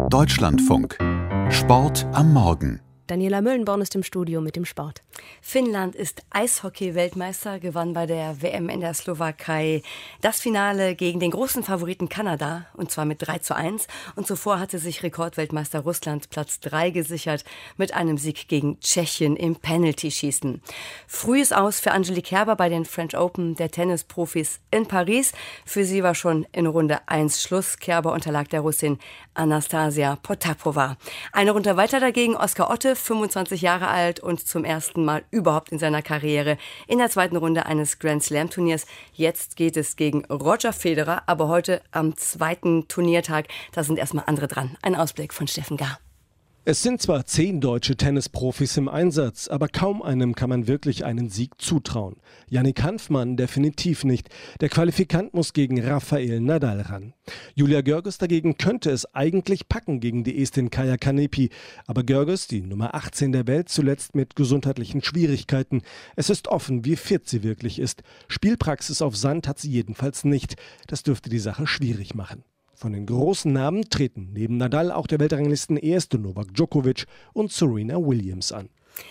Deutschlandfunk. Sport am Morgen. Daniela Möllenborn ist im Studio mit dem Sport. Finnland ist Eishockey-Weltmeister, gewann bei der WM in der Slowakei das Finale gegen den großen Favoriten Kanada, und zwar mit 3:1. Und zuvor hatte sich Rekordweltmeister Russland Platz 3 gesichert mit einem Sieg gegen Tschechien im Penalty-Schießen. Frühes Aus für Angelique Kerber bei den French Open der Tennisprofis in Paris. Für sie war schon in Runde 1 Schluss. Kerber unterlag der Russin Anastasia Potapova. Eine Runde weiter dagegen Oskar Otte, 25 Jahre alt und zum ersten Mal überhaupt in seiner Karriere in der zweiten Runde eines Grand Slam Turniers. Jetzt geht es gegen Roger Federer, aber heute am zweiten Turniertag, da sind erstmal andere dran. Ein Ausblick von Steffen Gar. Es sind zwar 10 deutsche Tennisprofis im Einsatz, aber kaum einem kann man wirklich einen Sieg zutrauen. Jannik Hanfmann definitiv nicht. Der Qualifikant muss gegen Rafael Nadal ran. Julia Görges dagegen könnte es eigentlich packen gegen die Estin Kaia Kanepi. Aber Görges, die Nummer 18 der Welt, zuletzt mit gesundheitlichen Schwierigkeiten. Es ist offen, wie fit sie wirklich ist. Spielpraxis auf Sand hat sie jedenfalls nicht. Das dürfte die Sache schwierig machen. Von den großen Namen treten neben Nadal auch der Weltranglisten-Erste Novak Djokovic und Serena Williams an.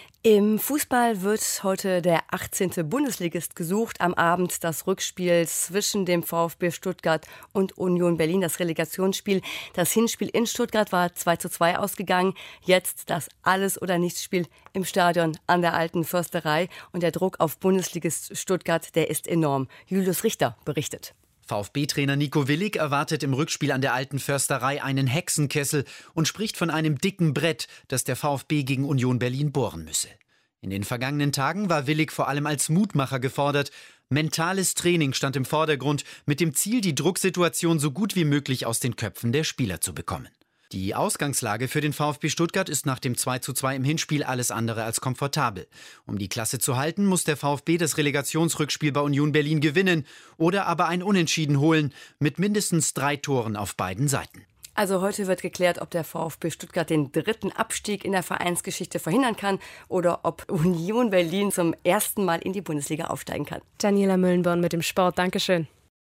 Im Fußball wird heute der 18. Bundesligist gesucht. Am Abend das Rückspiel zwischen dem VfB Stuttgart und Union Berlin, das Relegationsspiel. Das Hinspiel in Stuttgart war 2:2 ausgegangen. Jetzt das Alles-oder-Nichts-Spiel im Stadion an der Alten Försterei. Und der Druck auf Bundesligist Stuttgart, der ist enorm. Julius Richter berichtet. VfB-Trainer Nico Willig erwartet im Rückspiel an der Alten Försterei einen Hexenkessel und spricht von einem dicken Brett, das der VfB gegen Union Berlin bohren müsse. In den vergangenen Tagen war Willig vor allem als Mutmacher gefordert. Mentales Training stand im Vordergrund, mit dem Ziel, die Drucksituation so gut wie möglich aus den Köpfen der Spieler zu bekommen. Die Ausgangslage für den VfB Stuttgart ist nach dem 2:2 im Hinspiel alles andere als komfortabel. Um die Klasse zu halten, muss der VfB das Relegationsrückspiel bei Union Berlin gewinnen oder aber ein Unentschieden holen, mit mindestens 3 Toren auf beiden Seiten. Also heute wird geklärt, ob der VfB Stuttgart den 3. Abstieg in der Vereinsgeschichte verhindern kann oder ob Union Berlin zum ersten Mal in die Bundesliga aufsteigen kann. Daniela Möllenborn mit dem Sport. Dankeschön.